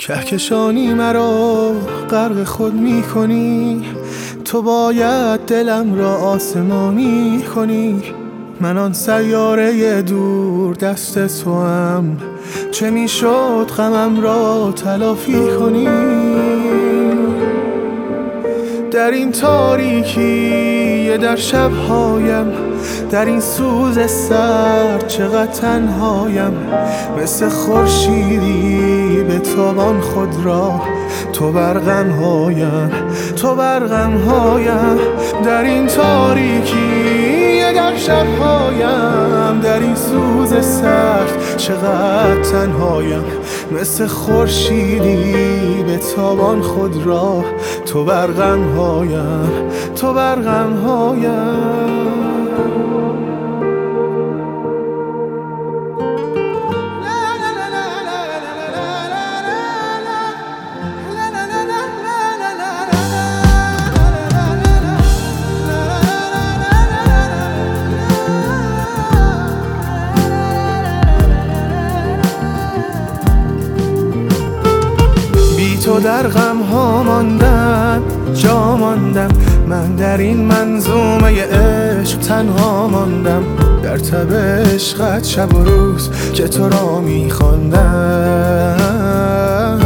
کهکشانی مرا غرق خود می کنی، تو باید دلم را آسمانی کنی. من آن سیاره دور دست توام، چه می شد غمم را تلافی کنی. در این تاریکی در شبهایم، در این سوز سرد چقدر تنهایم. مثل خورشیدی به تابان خود را، تو برقمهایم، تو برقمهایم. در این تاریکی در شبهایم، در این سوز سرد چقدر تنهایم. مثل خورشیدی به تابان خود را، تو برقمهایم، تو برقمهایم. تو در غم ها ماندم، جا ماندم. من در این منظومه عشق تنها ماندم. در تب عشقت شب و روز که تو را میخواندم.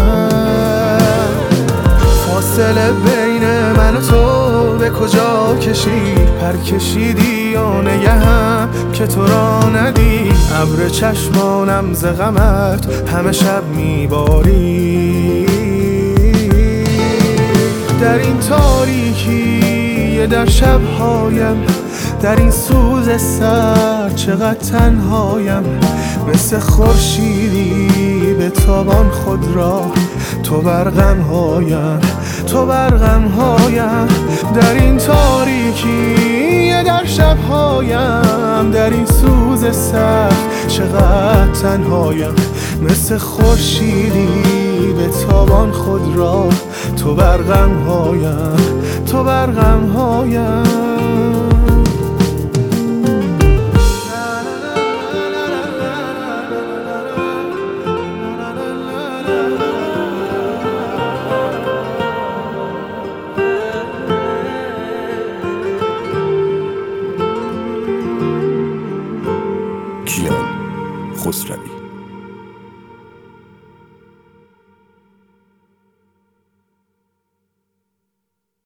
فاصله بین من و تو به کجا کشید؟ پر کشیدی و نگهم که تو را ندید. ابر چشمانم ز غمت همه شب میبارید. در این تاریکی در شبهایم، در این سوز سرد چقدر تنهایم. مثل خورشیدی به تابان خود را، تو برقمهایم، تو برقمهایم. در این تاریکی در شبهایم، در این سوز سرد چقدر تنهایم. مثل خورشیدی به تابان خود را، تو برقمهایم، تو برقمهایم. کیان خسروی.